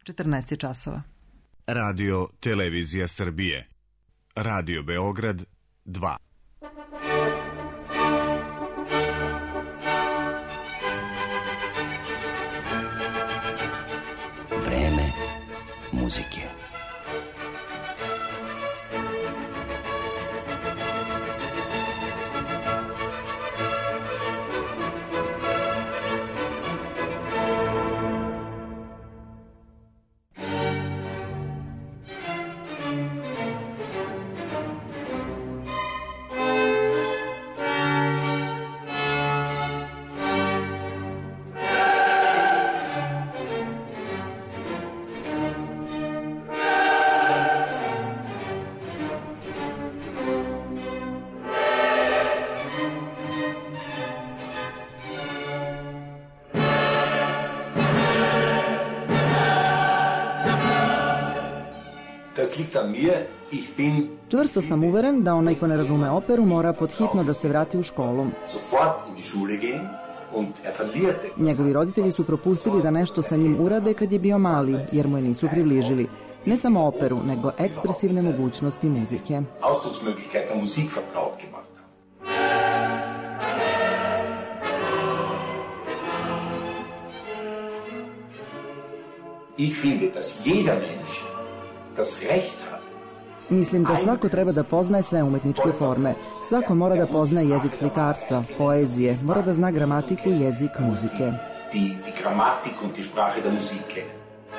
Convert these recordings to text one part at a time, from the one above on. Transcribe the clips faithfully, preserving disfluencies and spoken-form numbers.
četrnaest časova. Radio Televizija Srbije. Radio Beograd dva. Vreme muzike. Čvrsto sam uveren da onaj ko ne razume operu mora podhitno da se vrati u školu. Njegovi roditelji su propustili da nešto sa njim urade kad je bio mali, jer mu je nisu približili. Ne samo operu, nego ekspresivne mogućnosti muzike. Ich finde, dass jeder Mensch das Recht hat. Mislim da svako treba da poznaje sve umetničke forme. Svako mora da poznaje jezik slikarstva, poezije, mora da zna gramatiku i jezik muzike. Die, die Grammatik und die Sprache der Musik kennen.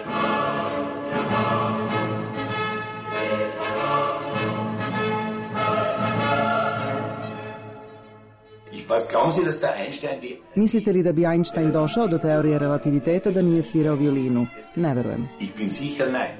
Mislite li da bi Einstein došao do teorije relativiteta da nije svirao violinu? Ne verujem. Ich bin sicher nein.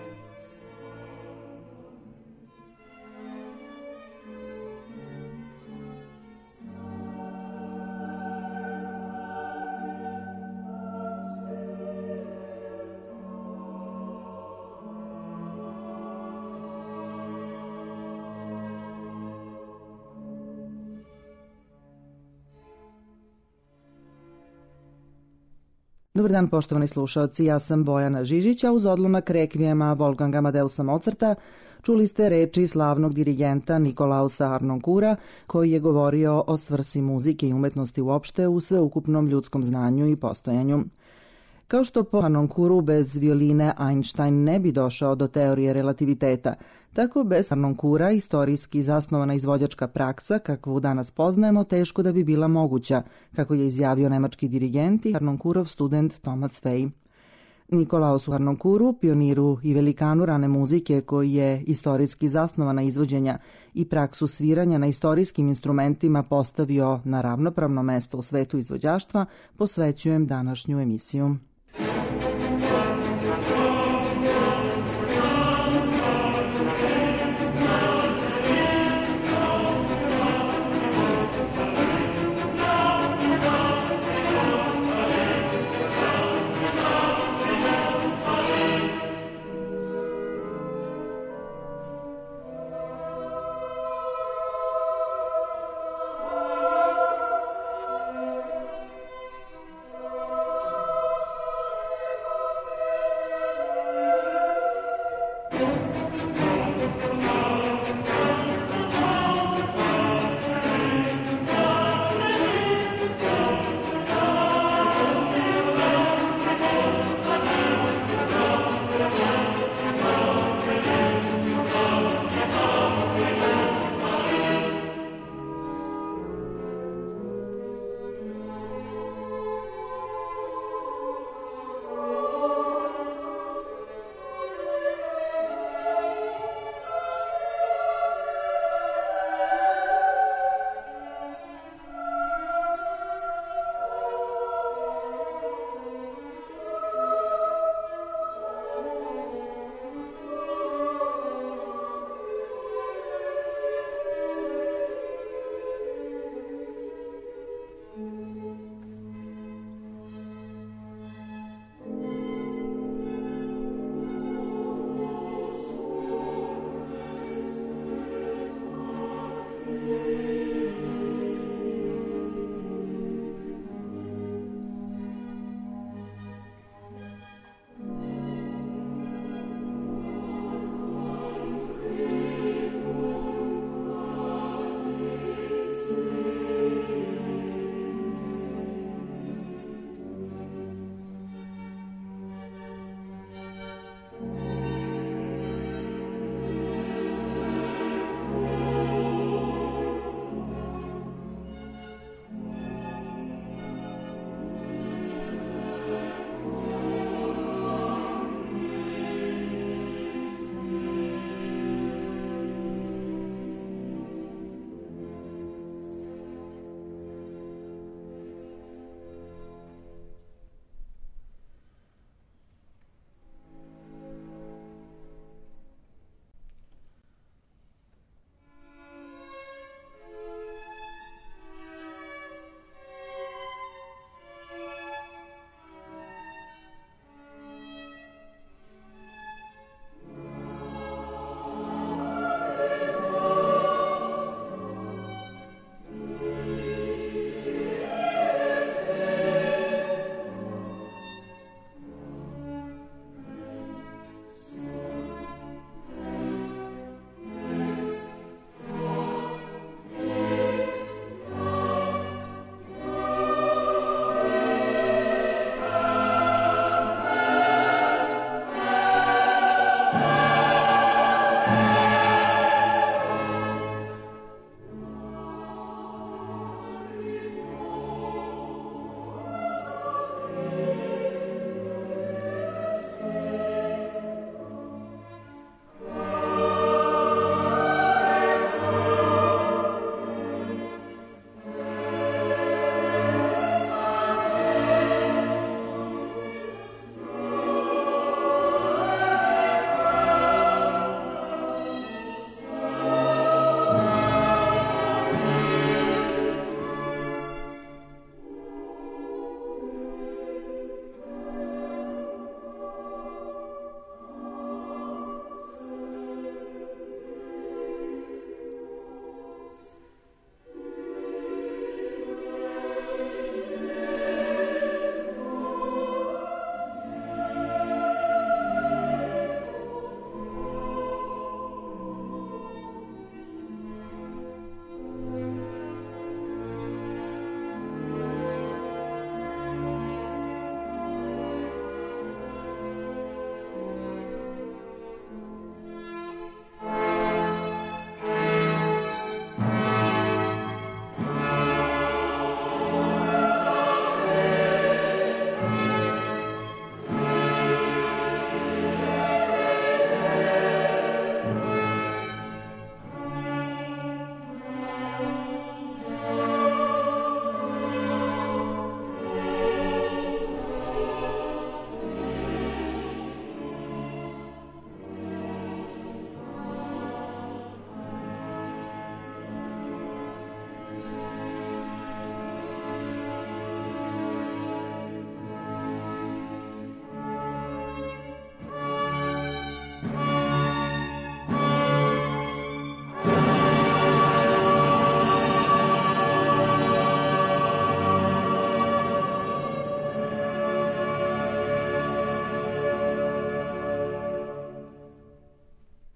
Dobar dan, poštovani slušaoci, ja sam Bojana Žižić, a uz odlomak rekvijema Wolfganga Amadeusa Mozarta čuli ste reči slavnog dirigenta Nikolausa Harnonkura, koji je govorio o svrsi muzike i umetnosti uopšte u sveukupnom ljudskom znanju i postojanju. Kao što po Harnonkuru bez violine Einstein ne bi došao do teorije relativiteta, tako bez Harnonkura istorijski zasnovana izvođačka praksa, kakvu danas poznajemo, teško da bi bila moguća, kako je izjavio nemački dirigent i Harnonkurov student Thomas Fay. Nikolausu Harnonkuru, pioniru i velikanu rane muzike, koji je istorijski zasnovana izvođenja i praksu sviranja na istorijskim instrumentima postavio na ravnopravno mesto u svetu izvođaštva, posvećujem današnju emisiju.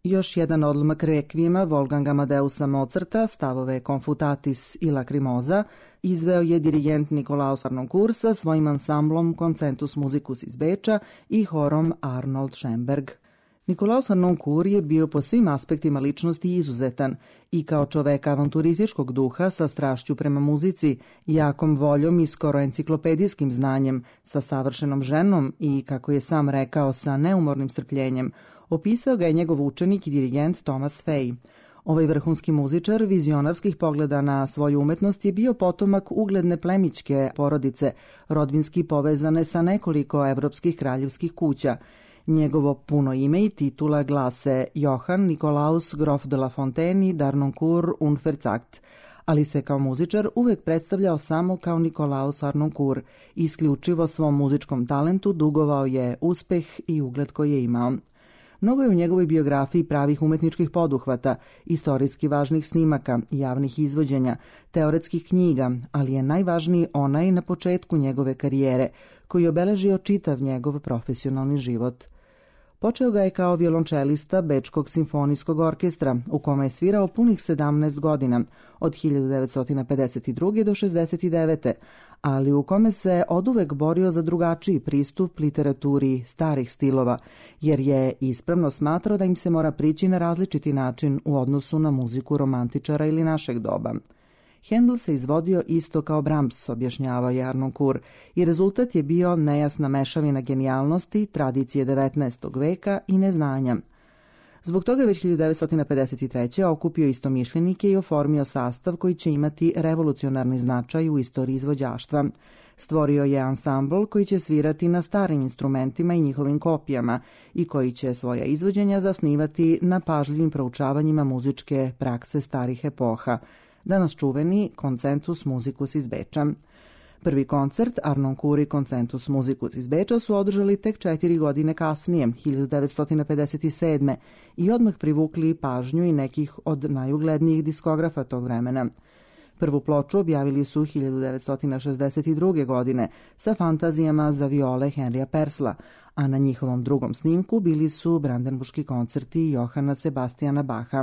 Još jedan odlomak rekvijema Wolfganga Amadeusa Mozarta, stavove Confutatis i Lacrimosa, izveo je dirigent Nikolaus Harnoncourt sa svojim ansamblom Concentus Musicus iz Beča i horom Arnold Schoenberg. Nikolaus Harnoncourt je bio po svim aspektima ličnosti izuzetan i kao čovek avanturističkog duha sa strašću prema muzici, jakom voljom i skoro enciklopedijskim znanjem, sa savršenom ženom i, kako je sam rekao, sa neumornim strpljenjem, opisao ga je njegov učenik i dirigent Thomas Fay. Ovaj vrhunski muzičar vizionarskih pogleda na svoju umetnost je bio potomak ugledne plemićke porodice, rodbinski povezane sa nekoliko evropskih kraljevskih kuća. Njegovo puno ime i titula glase Johann Nikolaus Grof de la Fontaine d'Harnoncourt und Verzagt, ali se kao muzičar uvek predstavljao samo kao Nikolaus Harnoncourt. Isključivo svom muzičkom talentu dugovao je uspeh i ugled koji je imao. Mnogo je u njegovoj biografiji pravih umetničkih poduhvata, istorijski važnih snimaka, javnih izvođenja, teoretskih knjiga, ali je najvažniji onaj na početku njegove karijere, koji je obeležio čitav njegov profesionalni život. Počeo ga je kao violončelista Bečkog simfonijskog orkestra, u kome je svirao punih sedamnaest godina, od hiljadu devetsto pedeset druge. do šezdeset devete. ali u kome se oduvek borio za drugačiji pristup literaturi starih stilova, jer je ispravno smatrao da im se mora prići na različiti način u odnosu na muziku romantičara ili našeg doba. Handel se izvodio isto kao Brahms, objašnjavao je Harnoncourt, i rezultat je bio nejasna mešavina genijalnosti, tradicije devetnaestog veka i neznanja. Zbog toga je već hiljadu devetsto pedeset treće. okupio istomišljenike i oformio sastav koji će imati revolucionarni značaj u istoriji izvođaštva. Stvorio je ansambl koji će svirati na starim instrumentima i njihovim kopijama i koji će svoja izvođenja zasnivati na pažljivim proučavanjima muzičke prakse starih epoha, danas čuveni Concentus Musicus iz Beča. Prvi koncert, Harnoncourt i Concentus Musicus iz Beča, su održali tek četiri godine kasnije, hiljadu devetsto pedeset sedme. i odmah privukli pažnju i nekih od najuglednijih diskografa tog vremena. Prvu ploču objavili su hiljadu devetsto šezdeset druge. godine sa fantazijama za viole Henrya Purcella, a na njihovom drugom snimku bili su Brandenburški koncerti Johana Sebastiana Bacha.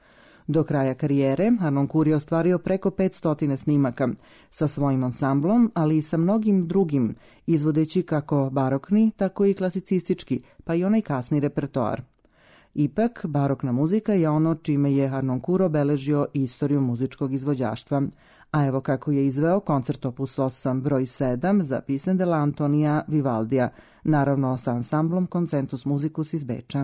Do kraja karijere Harnoncourt je ostvario preko petsto snimaka sa svojim ansamblom, ali i sa mnogim drugim, izvodeći kako barokni, tako i klasicistički, pa i onaj kasni repertoar. Ipak, barokna muzika je ono čime je Harnoncourt obeležio istoriju muzičkog izvođaštva. A evo kako je izveo koncert opus osam broj sedam za Pisend della Antonia Vivaldija, naravno sa ansamblom Concentus Musicus iz Beča.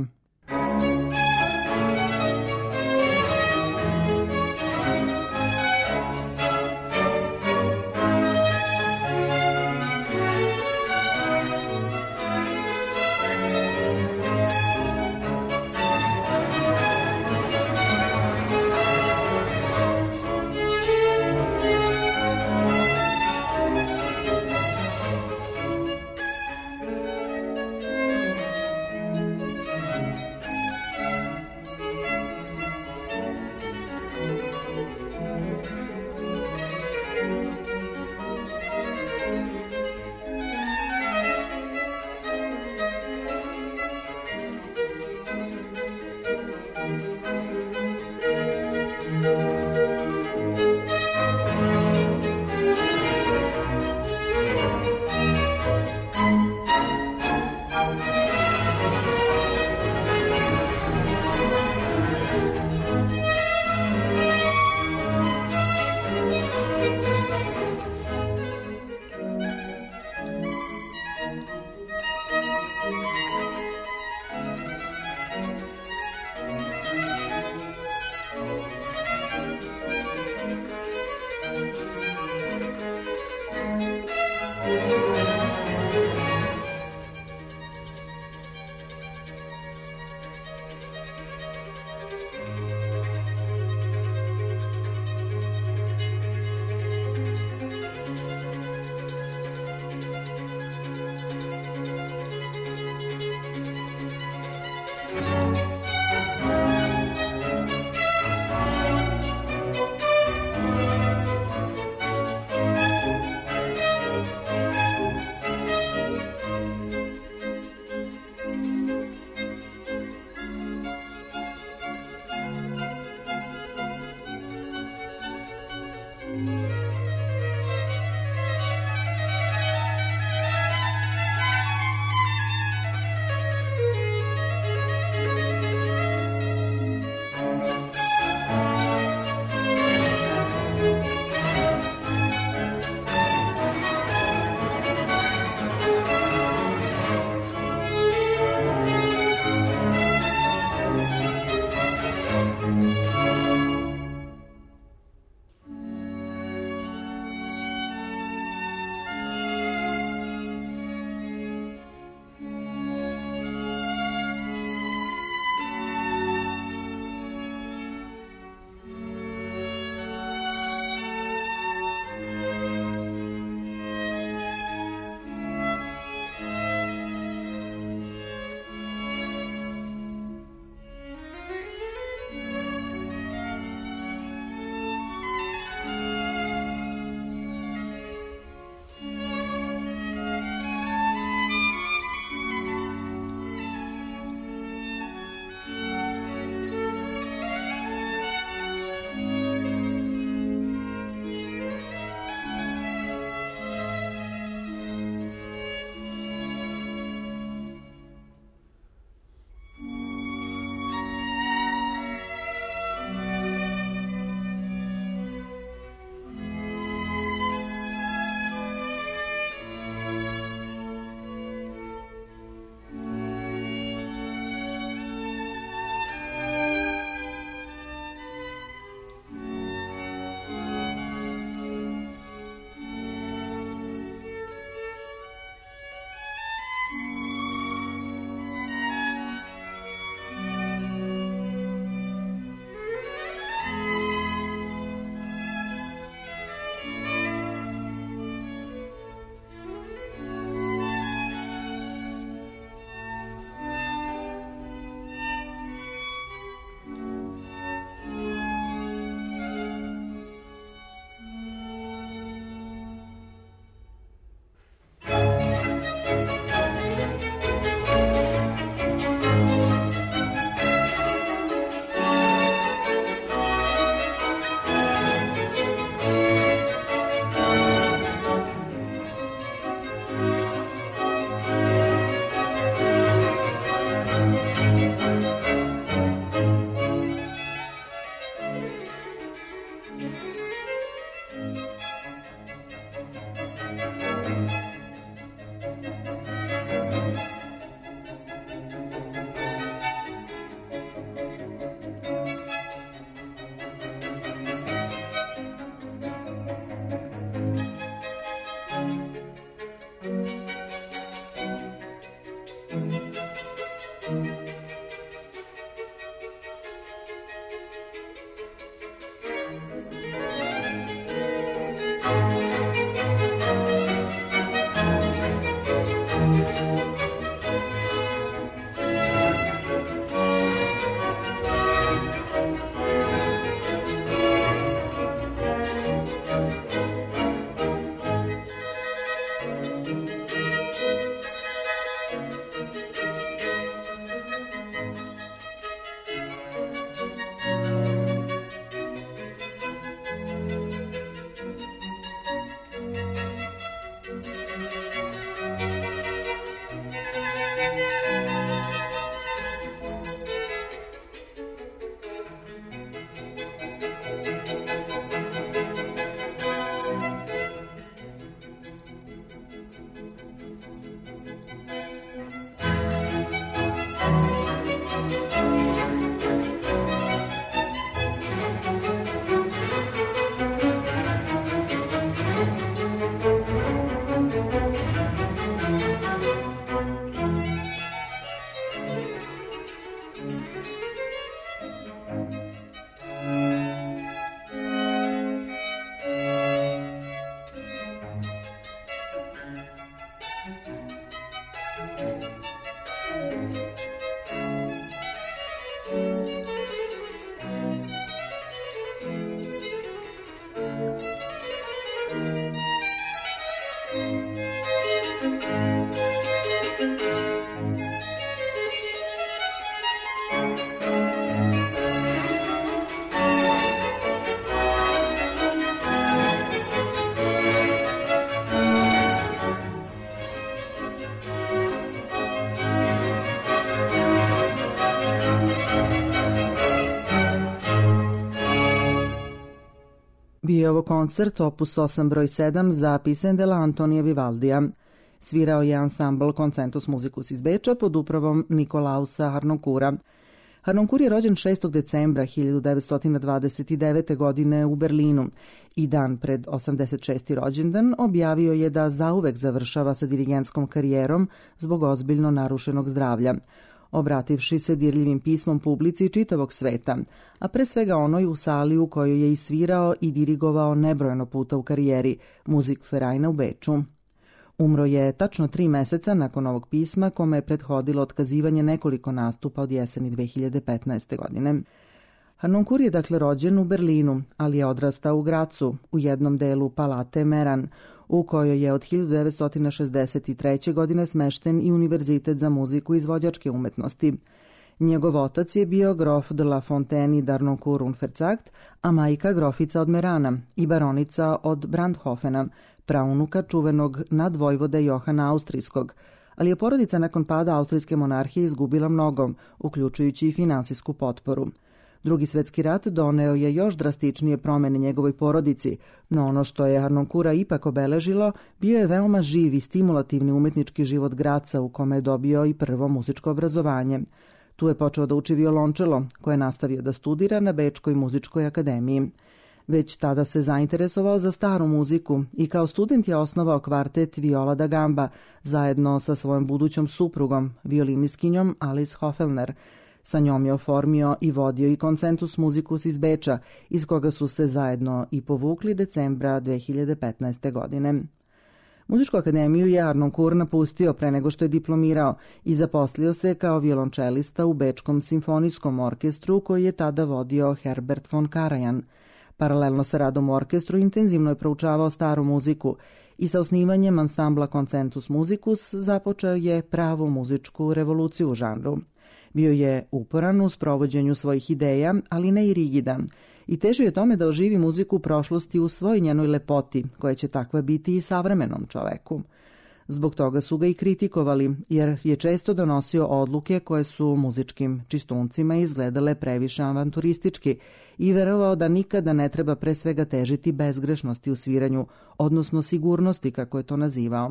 Bio je ovo koncert opus osam broj sedam za Pisendela Antonija Vivaldija. Svirao je ansambl Concentus Musicus iz Beča pod upravom Nikolausa Harnonkura. Harnonkur je rođen šestog decembra hiljadu devetsto dvadeset devete. godine u Berlinu i dan pred osamdeset šesti rođendan objavio je da zauvek završava sa dirigentskom karijerom zbog ozbiljno narušenog zdravlja, obrativši se dirljivim pismom publici čitavog sveta, a pre svega onoj u sali u kojoj je i svirao i dirigovao nebrojeno puta u karijeri, Musikvereina u Beču. Umro je tačno tri meseca nakon ovog pisma, kome je prethodilo otkazivanje nekoliko nastupa od jeseni dve hiljade petnaeste. godine. Harnonkur je dakle rođen u Berlinu, ali je odrastao u Gracu, u jednom delu Palate Meran, u kojoj je od hiljadu devetsto šezdeset treće. godine smešten i Univerzitet za muziku i izvođačke umetnosti. Njegov otac je bio grof de la Fontaine d'Arnoncourt-Unverzagt, a majka grofica od Merana i baronica od Brandhofena, praunuka čuvenog nadvojvode Johana Austrijskog, ali je porodica nakon pada austrijske monarhije izgubila mnogo, uključujući i finansijsku potporu. Drugi svetski rat doneo je još drastičnije promene njegovoj porodici, no ono što je Harnonkura ipak obeležilo bio je veoma živ i stimulativni umetnički život Graca u kome je dobio i prvo muzičko obrazovanje. Tu je počeo da uči violončelo, koje je nastavio da studira na Bečkoj muzičkoj akademiji. Već tada se zainteresovao za staru muziku i kao student je osnovao kvartet Viola da Gamba zajedno sa svojom budućom suprugom, violiniskinjom Alice Hofellner. Sa njom je oformio i vodio i Concentus Musicus iz Beča, iz koga su se zajedno i povukli decembra dve hiljade petnaeste. godine. Muzičku akademiju je Harnonkur napustio pre nego što je diplomirao i zaposlio se kao violončelista u Bečkom simfonijskom orkestru koji je tada vodio Herbert von Karajan. Paralelno sa radom u orkestru intenzivno je proučavao staru muziku i sa osnivanjem ansambla Concentus Musicus započeo je pravu muzičku revoluciju u žanru. Bio je uporan u sprovođenju svojih ideja, ali ne i rigidan, i težio je tome da oživi muziku prošlosti u svoj njenoj lepoti, koja će takva biti i savremenom čoveku. Zbog toga su ga i kritikovali, jer je često donosio odluke koje su muzičkim čistuncima izgledale previše avanturistički i verovao da nikada ne treba pre svega težiti bezgrešnosti u sviranju, odnosno sigurnosti, kako je to nazivao.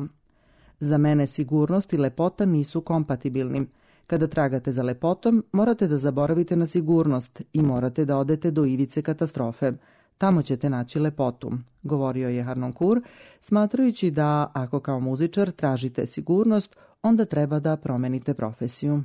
Za mene sigurnost i lepota nisu kompatibilni. Kada tragate za lepotom, morate da zaboravite na sigurnost i morate da odete do ivice katastrofe. Tamo ćete naći lepotu, govorio je Harnonkur, smatrajući da ako kao muzičar tražite sigurnost, onda treba da promenite profesiju.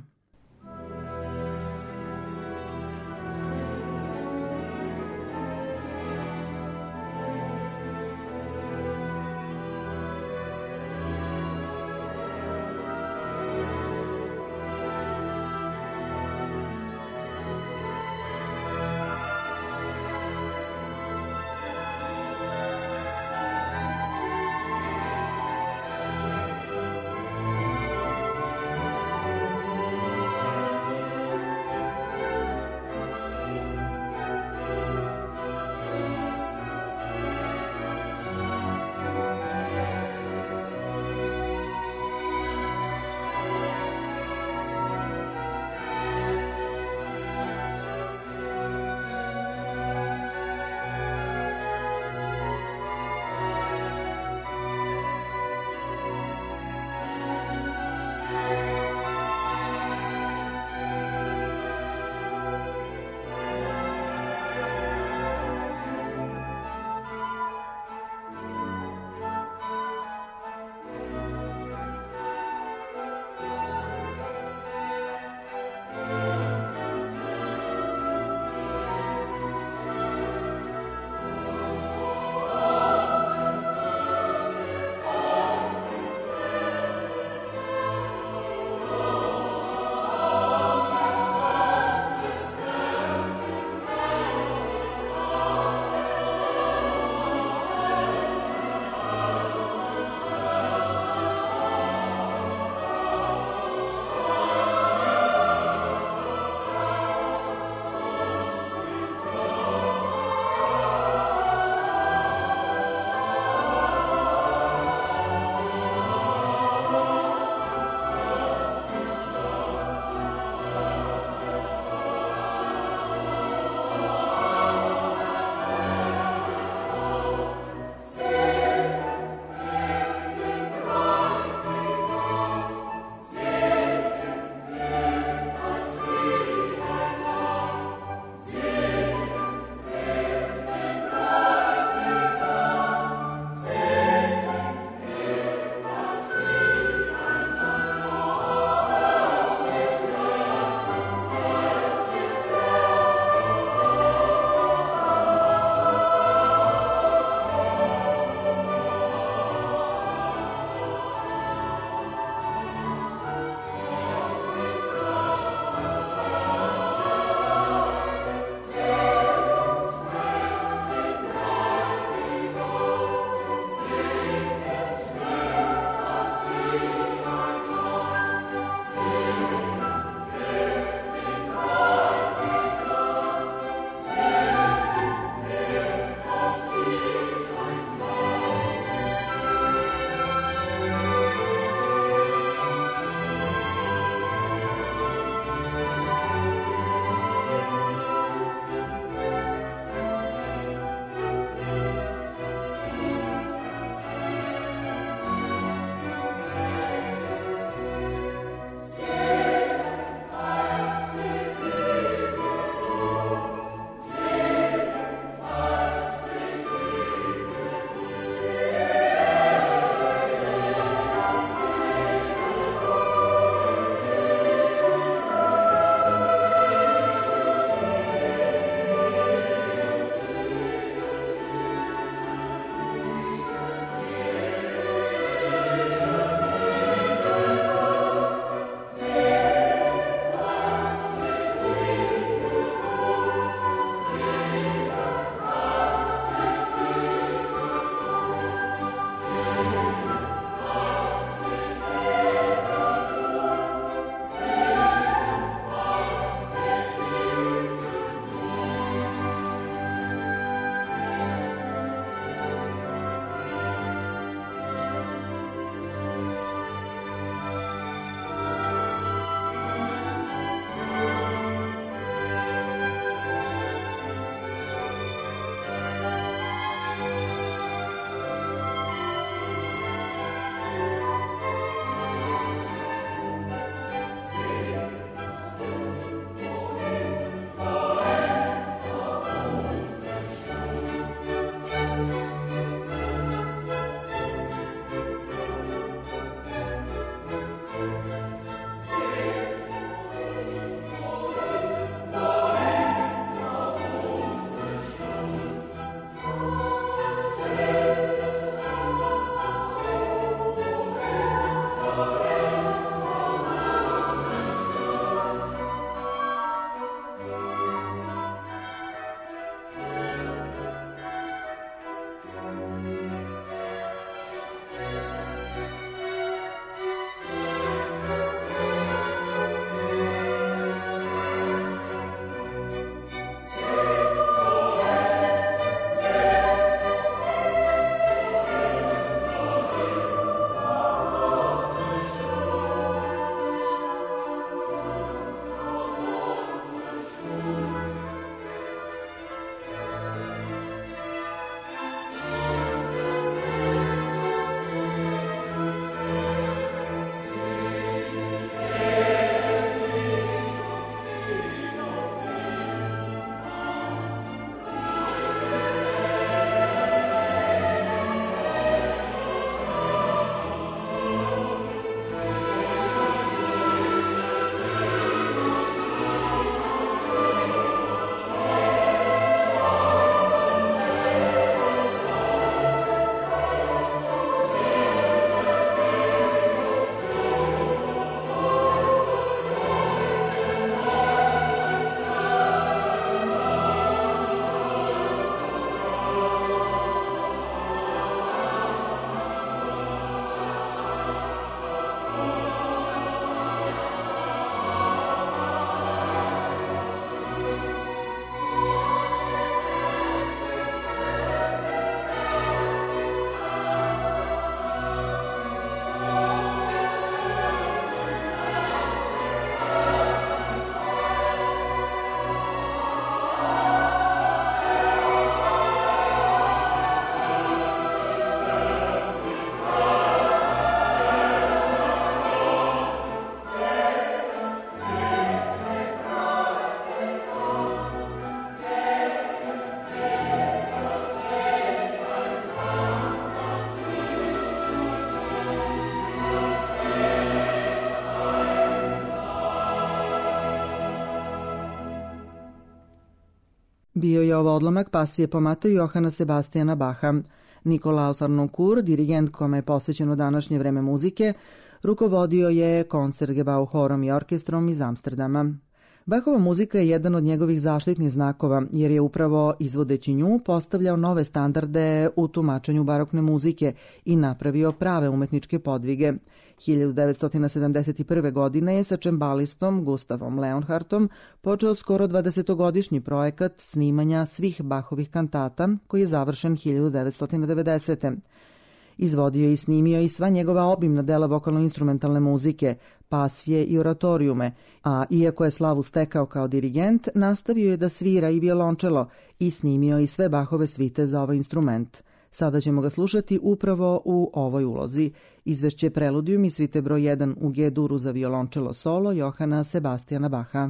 Bio je ovo odlomak pasije po Mateju Johana Sebastijana Baha. Nikolaus Harnoncourt, dirigent kome je posvećeno današnje vreme muzike, rukovodio je Concertgebouw horom i orkestrom iz Amsterdama. Bachova muzika je jedan od njegovih zaštitnih znakova, jer je upravo izvodeći nju postavljao nove standarde u tumačenju barokne muzike i napravio prave umetničke podvige. hiljadu devetsto sedamdeset prve. godine je sa čembalistom Gustavom Leonhardtom počeo skoro dvadesetogodišnji projekat snimanja svih Bachovih kantata, koji je završen hiljadu devetsto devedesete. Izvodio i snimio i sva njegova obimna dela vokalno-instrumentalne muzike, pasije i oratorijume, a iako je slavu stekao kao dirigent, nastavio je da svira i violončelo i snimio i sve Bachove svite za ovaj instrument. Sada ćemo ga slušati upravo u ovoj ulozi. Izvešće Preludijum i svite broj jedan u G-duru za violončelo solo Johana Sebastijana Baha.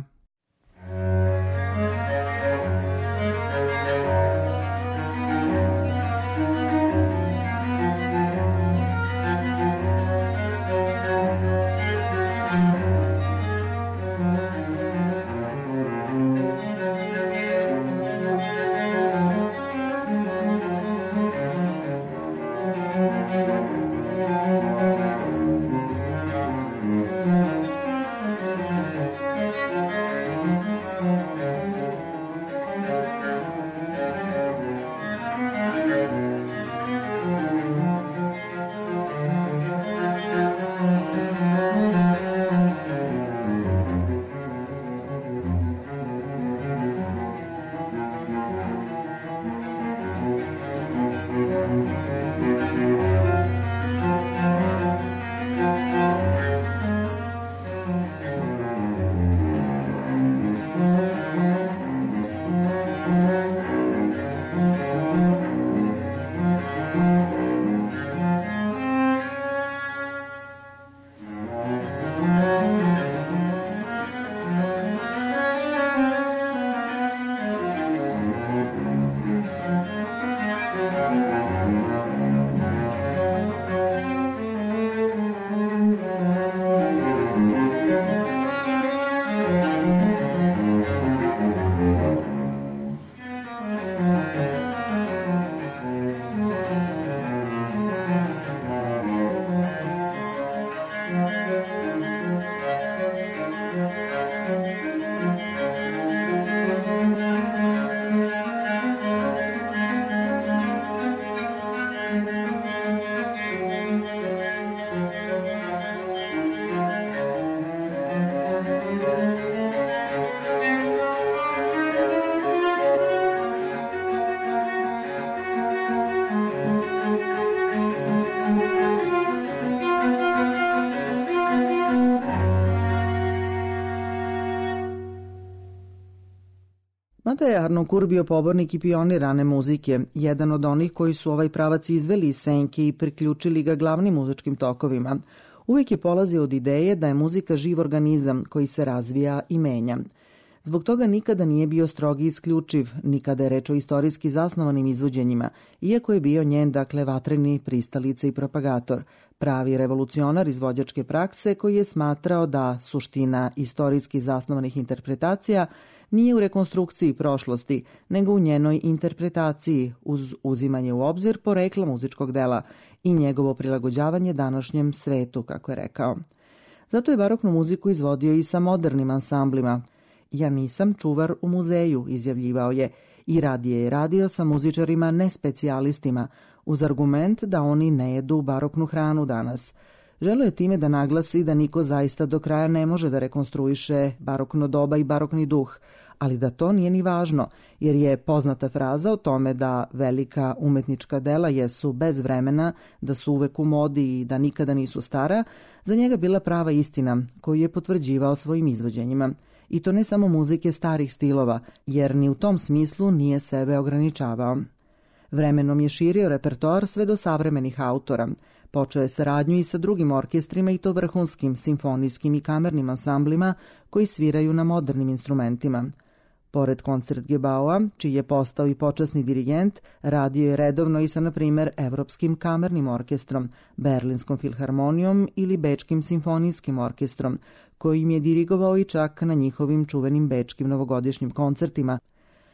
Mada je Harnoncourt bio pobornik i pionir rane muzike, jedan od onih koji su ovaj pravac izveli iz senke i priključili ga glavnim muzičkim tokovima, uvijek je polazio od ideje da je muzika živ organizam koji se razvija i menja. Zbog toga nikada nije bio strogi i isključiv, nikada je reč o istorijski zasnovanim izvođenjima, iako je bio njen, dakle, vatreni pristalica i propagator, pravi revolucionar izvođačke prakse koji je smatrao da suština istorijski zasnovanih interpretacija nije u rekonstrukciji prošlosti, nego u njenoj interpretaciji uz uzimanje u obzir porekla muzičkog dela i njegovo prilagođavanje današnjem svetu, kako je rekao. Zato je baroknu muziku izvodio i sa modernim ansamblima. Ja nisam čuvar u muzeju, izjavljivao je, i radije je radio sa muzičarima nespecijalistima, uz argument da oni ne jedu baroknu hranu danas. Želeo je time da naglasi da niko zaista do kraja ne može da rekonstruiše barokno doba i barokni duh, ali da to nije ni važno, jer je poznata fraza o tome da velika umetnička dela jesu bez vremena, da su uvek u modi i da nikada nisu stara, za njega bila prava istina koju je potvrđivao svojim izvođenjima. I to ne samo muzike starih stilova, jer ni u tom smislu nije sebe ograničavao. Vremenom je širio repertoar sve do savremenih autora. Počeo je saradnju i sa drugim orkestrima i to vrhunskim, simfonijskim i kamernim ansamblima koji sviraju na modernim instrumentima. Pored Concertgebouwa, čiji je postao i počasni dirigent, radio je redovno i sa, na primjer, Evropskim kamernim orkestrom, Berlinskom filharmonijom ili Bečkim simfonijskim orkestrom, kojim je dirigovao i čak na njihovim čuvenim bečkim novogodišnjim koncertima.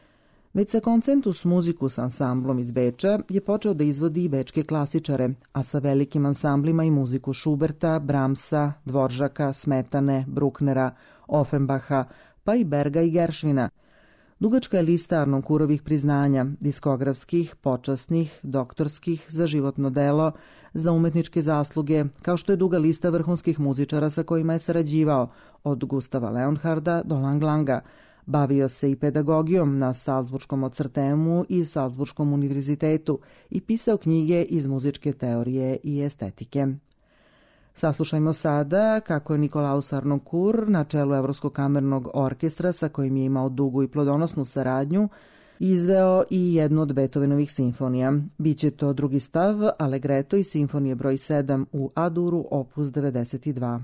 Već sa Concentus Musicus ansamblom iz Beča je počeo da izvodi i bečke klasičare, a sa velikim ansamblima i muziku Schuberta, Brahmsa, Dvoržaka, Smetane, Brucknera, Offenbacha, pa i Berga i Gershwina. Dugačka je lista Arnonkurovih priznanja, diskografskih, počasnih, doktorskih, za životno delo, za umetničke zasluge, kao što je duga lista vrhunskih muzičara sa kojima je sarađivao, od Gustava Leonharda do Lang Langa. Bavio se i pedagogijom na Salzburškom Mozarteum i Salzburškom univerzitetu i pisao knjige iz muzičke teorije i estetike. Saslušajmo sada kako je Nikolaus Harnoncourt na čelu Evropskog kamernog orkestra, sa kojim je imao dugu i plodonosnu saradnju, izveo i jednu od Beethovenovih simfonija. Biće to drugi stav, Allegretto i simfonije broj sedam u A-duru, opus devedeset dva.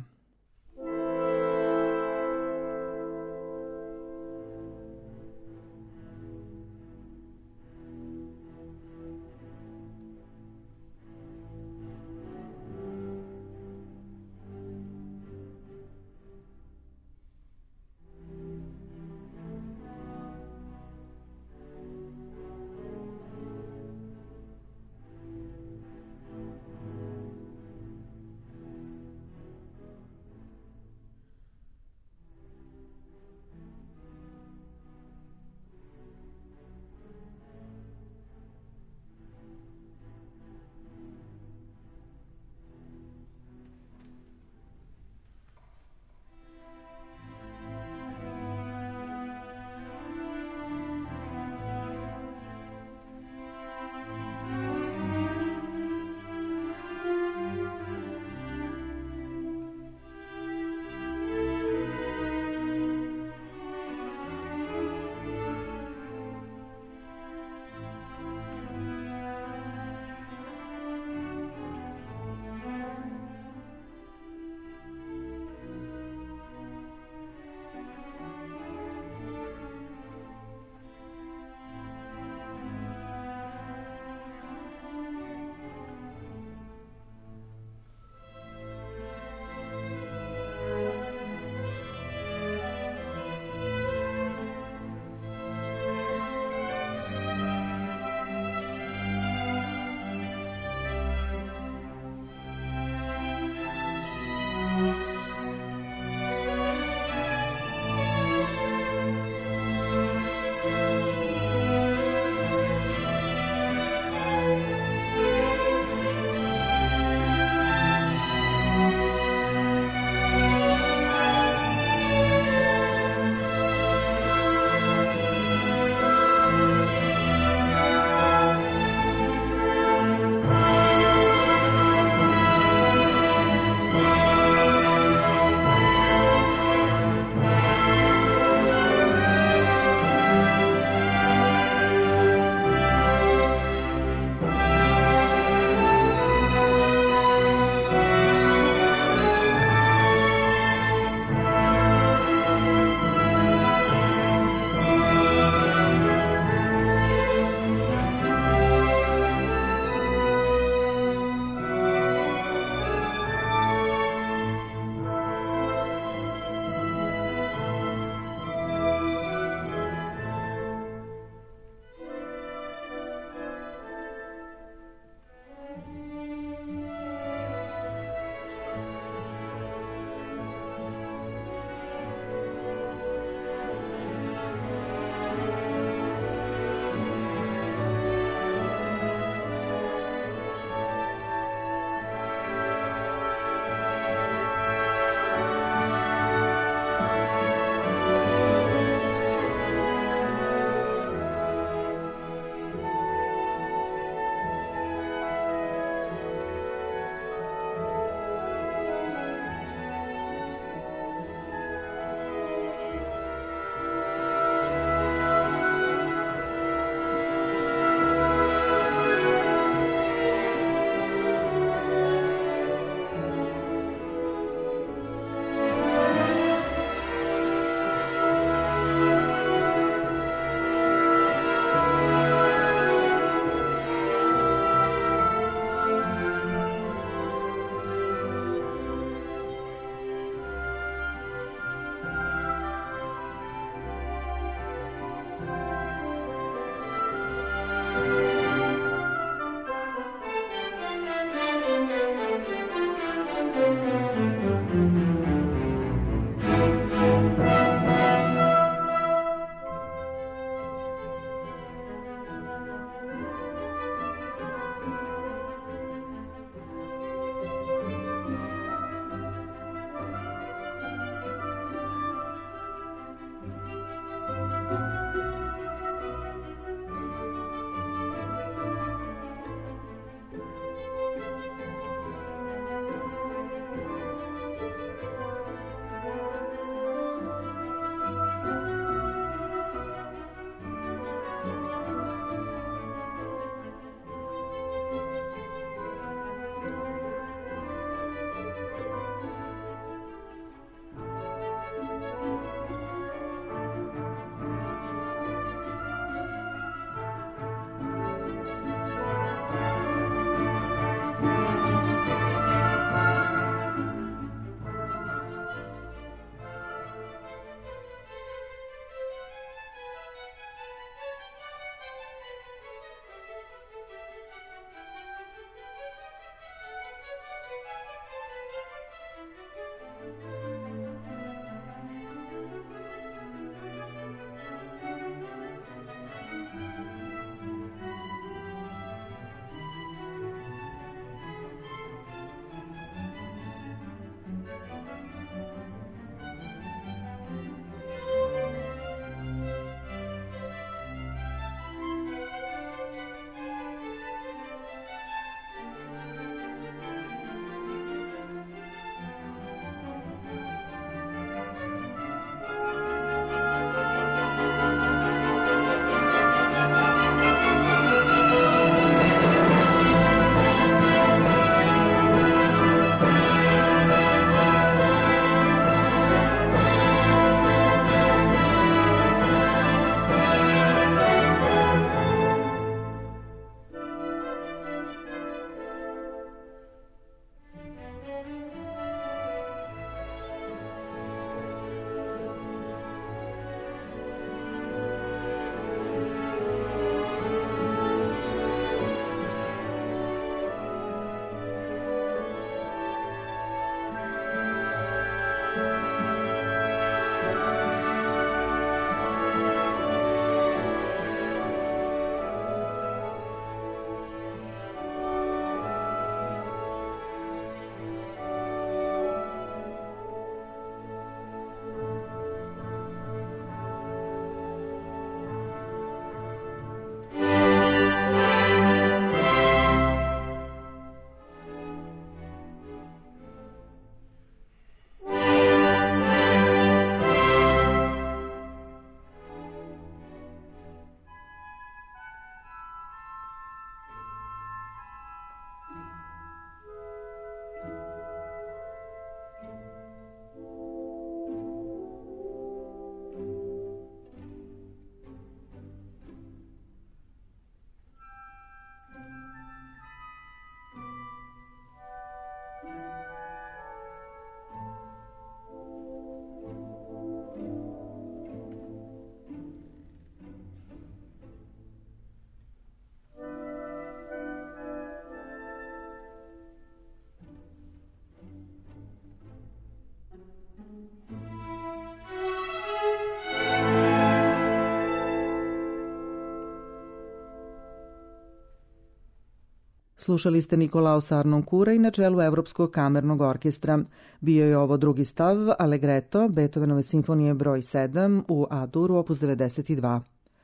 Slušali ste Nikolausa Harnonkura i na čelu Evropskog kamernog orkestra. Bio je ovo drugi stav, Allegretto, Beethovenove simfonije broj sedam u A-duru, opus devedeset dva.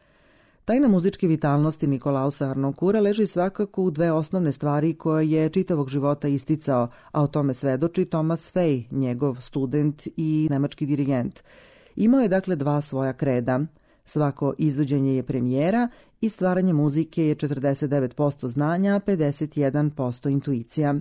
Tajna muzičke vitalnosti Nikolausa Harnonkura leži svakako u dve osnovne stvari koje je čitavog života isticao, a o tome svedoči Thomas Fay, njegov student i nemački dirigent. Imao je dakle dva svoja kreda. Svako izvođenje je premijera i stvaranje muzike je četrdeset devet posto znanja, a pedeset jedan posto intuicija.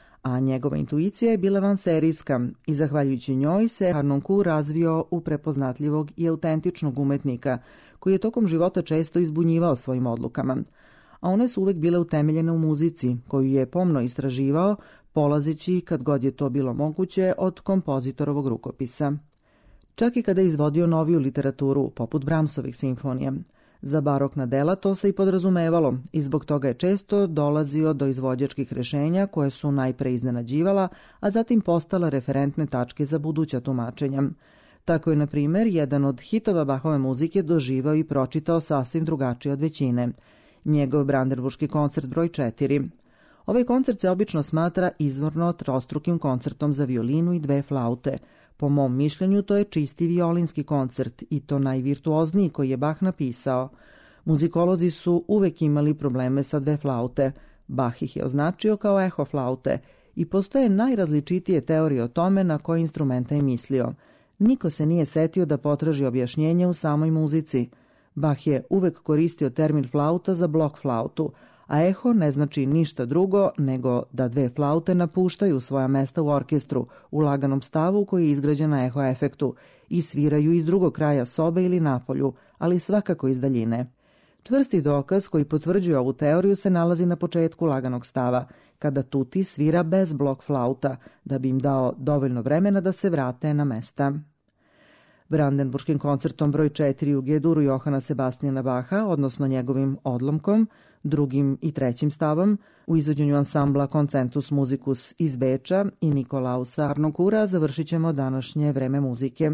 A njegova intuicija je bila vanserijska i zahvaljujući njoj se Harnoncourt razvio u prepoznatljivog i autentičnog umetnika, koji je tokom života često izbunjivao svojim odlukama. A one su uvek bile utemeljene u muzici, koju je pomno istraživao, polazeći, kad god je to bilo moguće, od kompozitorovog rukopisa. Čak i kada je izvodio noviju literaturu, poput Brahmsovih simfonija. Za barokna dela to se i podrazumevalo i zbog toga je često dolazio do izvođačkih rešenja koje su najpre iznenađivala, a zatim postala referentne tačke za buduća tumačenja. Tako je, na primer, jedan od hitova Bachove muzike doživao i pročitao sasvim drugačije od većine. Njegov Brandenburški koncert broj četiri. Ovaj koncert se obično smatra izvorno trostrukim koncertom za violinu i dve flaute. Po mom mišljenju, to je čisti violinski koncert i to najvirtuozniji koji je Bach napisao. Muzikolozi su uvek imali probleme sa dve flaute. Bach ih je označio kao eho flaute i postoje najrazličitije teorije o tome na koje instrumenta je mislio. Niko se nije setio da potraži objašnjenje u samoj muzici. Bach je uvek koristio termin flauta za blok flautu, a eho ne znači ništa drugo nego da dve flaute napuštaju svoja mesta u orkestru u laganom stavu koji je izgrađen na eho efektu i sviraju iz drugog kraja sobe ili napolju, ali svakako iz daljine. Čvrsti dokaz koji potvrđuje ovu teoriju se nalazi na početku laganog stava, kada tuti svira bez blok flauta, da bi im dao dovoljno vremena da se vrate na mesta. Brandenburškim koncertom broj četiri u G-duru Johana Sebastiana Bacha, odnosno njegovim odlomkom, drugim i trećim stavom, u izvođenju ansambla Concentus Musicus iz Beča i Nikolausa Harnonkura završit ćemo današnje vreme muzike.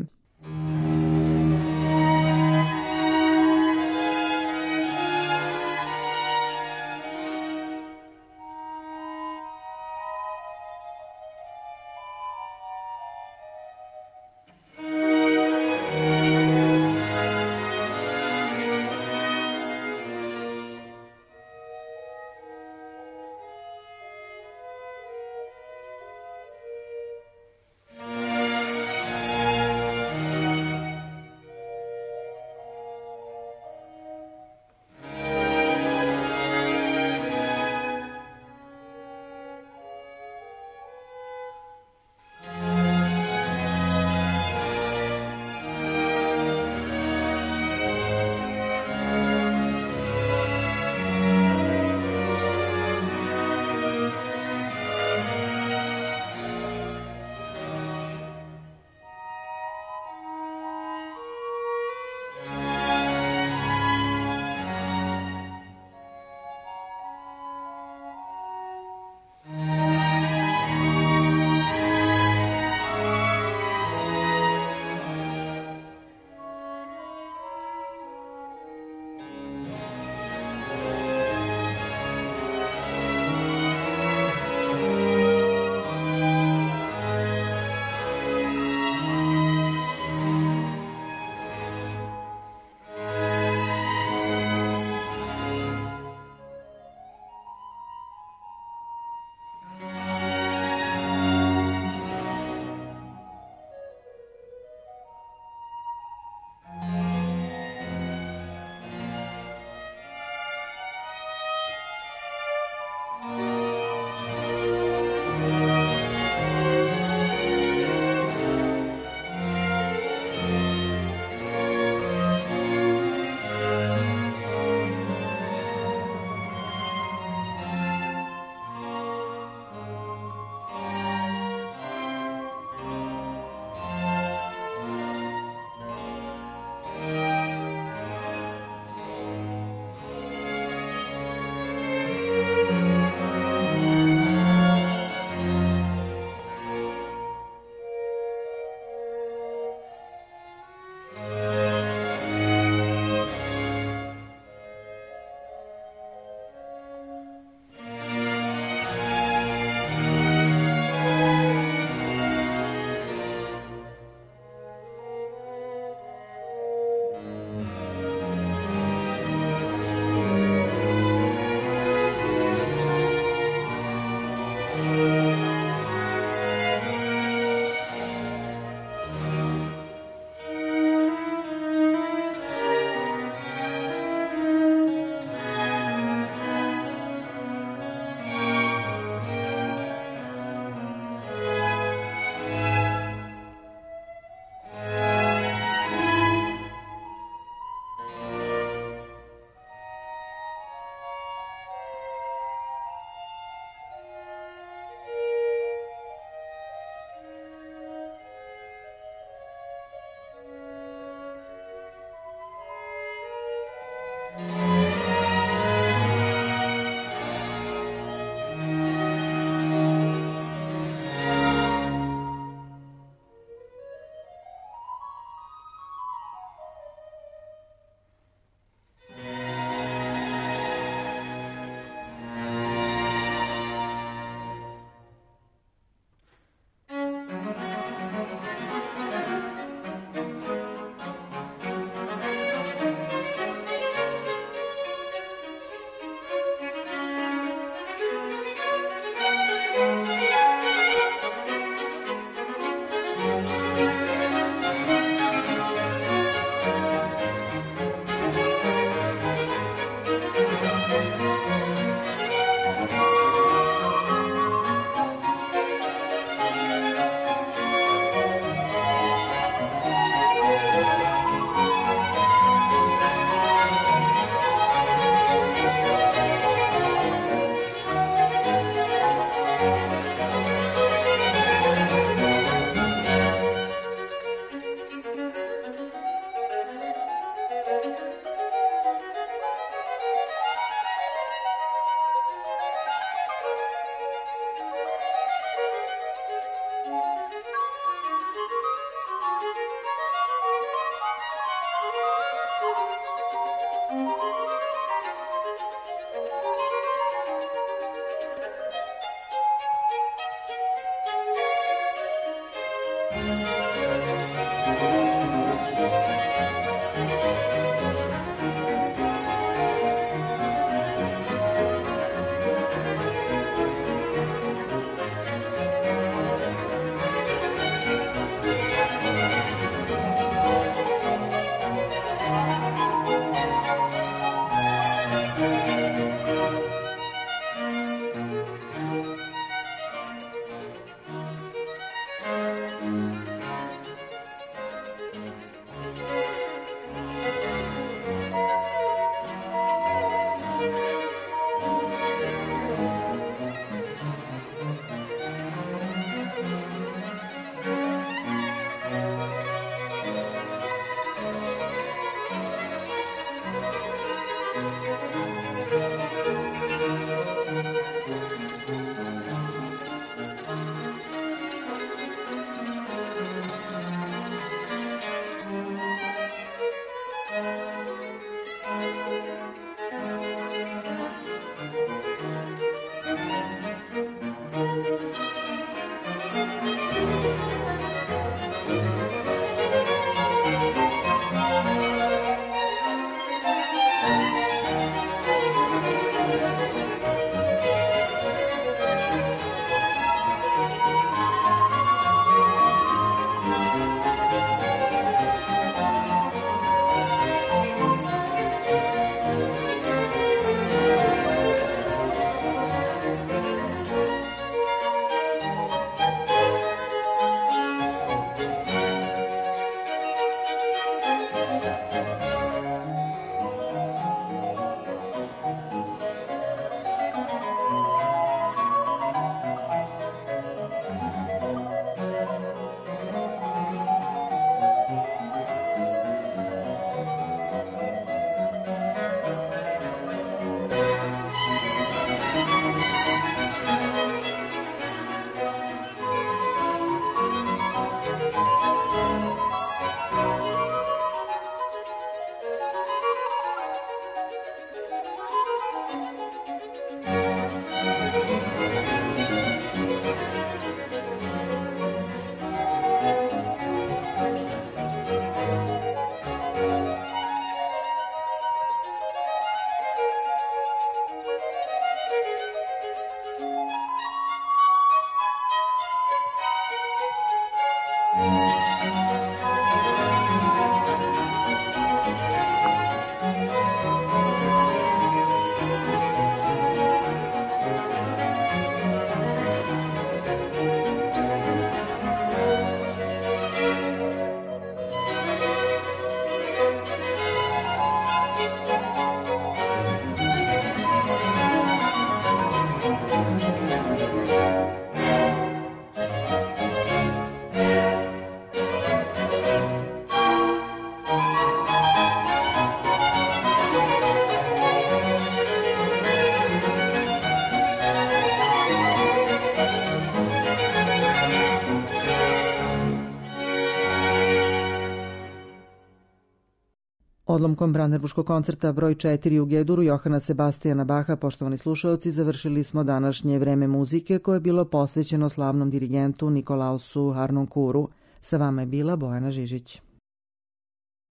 Odlomkom Brandenburškog koncerta broj četiri u G-duru Johana Sebastijana Baha, poštovani slušaoci, završili smo današnje vreme muzike koje je bilo posvećeno slavnom dirigentu Nikolausu Harnonkuru. Sa vama je bila Bojana Žižić.